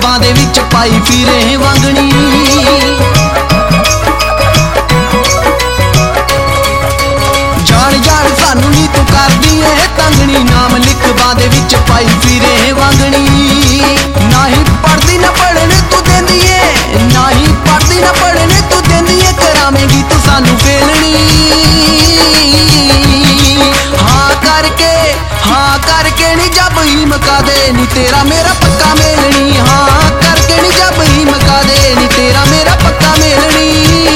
ਬਾਂਹ ਦੇ ਵਿੱਚ ਪਾਈ ਫਿਰੇ ਵਾਂਗਣੀ। ਜਾਣ ਜਾਣ ਸਾਨੂੰ ਨੀ ਤੂੰ ਕਰਦੀ ਏ ਤੰਗਣੀ, ਨਾਮ ਲਿਖ ਬਾਂਹ ਦੇ ਵਿੱਚ ਪਾਈ ਫਿਰੇ ਵਾਂਗਣੀ। ਨਾ ਹੀ ਪੜਦੀ ਨਾ ਪੜਨ ਤੂੰ ਦਿੰਦੀ ਏ, ਨਾ ਹੀ ਪੜਦੀ ਨਾ ਪੜਨ ਤੂੰ ਦਿੰਦੀ ਏ, ਕਰਾਵੇਂਗੀ ਤੂੰ ਸਾਨੂੰ ਫੇਲਣੀ। ਹਾਂ ਕਰਕੇ ਨੀ ਜਬ ਹੀ ਮਕਾ ਦੇ ਨੀ ਤੇਰਾ ਮੇਰਾ ਪੱਕਾ ਮੇਲਣੀ। ਹਾਂ ਕਰਕੇ ਨੀ ਜਬ ਹੀ ਮਕਾ ਦੇ ਨੀ ਤੇਰਾ ਮੇਰਾ ਪੱਕਾ ਮੇਲਣੀ।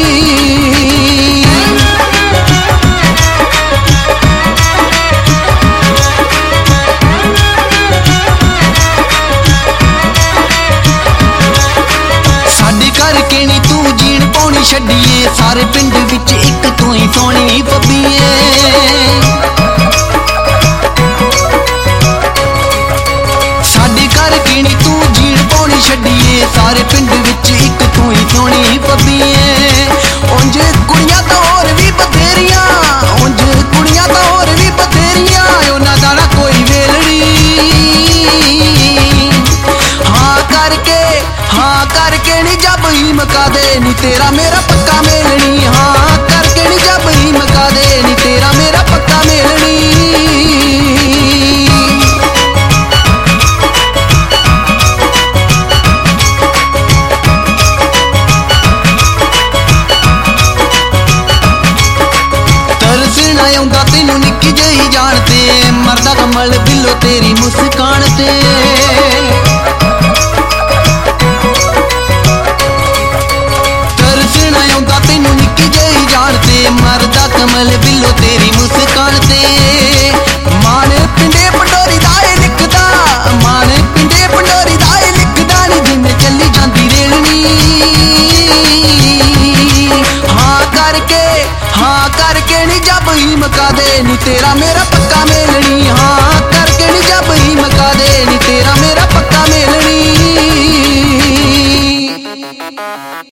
ਸਾਡੇ ਕਰਕੇ ਨੀ ਤੂੰ ਜੀਣ ਪਾਉਣੀ ਛੱਡੀਏ, ਸਾਰੇ ਪਿੰਡ ਵਿੱਚ ਇੱਕ ਤੂੰ ਹੀ ਸੋਹਣੀ ਫੱਬੀਏ। ਛੱਡੀਏ ਸਾਰੇ ਪਿੰਡ ਵਿੱਚ ਇੱਕ ਤੂੰ ਹੀ ਸੋਹਣੀ ਫੱਬੀਏ। ਉਂਝ ਕੁੜੀਆਂ ਤਾਂ ਹੋਰ ਵੀ ਬਥੇਰੀਆਂ, ਉਂਝ ਕੁੜੀਆਂ ਤਾਂ ਹੋਰ ਵੀ ਬਥੇਰੀਆਂ, ਉਹਨਾਂ ਦਾ ਨਾ ਕੋਈ ਵੇਲਣੀ। ਹਾਂ ਕਰਕੇ ਨੀ ਜਬ ਹੀ ਮਕਾ ਦੇ ਨੀ ਤੇਰਾ ਮੇਰਾ ਪੱਕਾ ਮੇਲਣੀ। ਹਾਂ ਕਰਕੇ ਨੀ ਜਬ ਹੀ ਮਕਾ ਦੇ ਨੀ ਤੇਰਾ ਮੇਰਾ ਪੱਕਾ ਮੇਲਣੀ। ਆਉਂਦਾ ਤੈਨੂੰ ਨਿੱਕੀ ਜਿਹੀ ਜਾਣ ਤੇ, ਮਰਦਾ ਕਮਲ ਬਿੱਲੋ ਤੇਰੀ ਮੁਸਕਾਨ ਤੇ। ਤਰਸ ਨਾ ਆਉਂਦਾ ਤੈਨੂੰ ਨਿੱਕੀ ਜਿਹੀ ਜਾਣ ਤੇ, ਮਰਦਾ ਕਮਲ ਬਿੱਲੋ ਤੇਰੀ ਮੁਸਕਾਨ ਤੇ। ਮਾਣ ਪਿੰਡੇ ਪੰਡੋਰੀ ਦਾ ਏ ਲਿਖਦਾ, ਮਾਣ ਪਿੰਡੇ ਪੰਡੋਰੀ ਦਾ ਏ ਲਿਖਦਾ ਨੀ ਜਿਵੇਂ ਚੱਲੀ ਜਾਂਦੀ ਰੇਲਣੀ। ਹਾਂ ਕਰਕੇ ਨੀ ਜਬ ਹੀ ਮਕਾ ਦੇ ਨੀ ਤੇਰਾ ਮੇਰਾ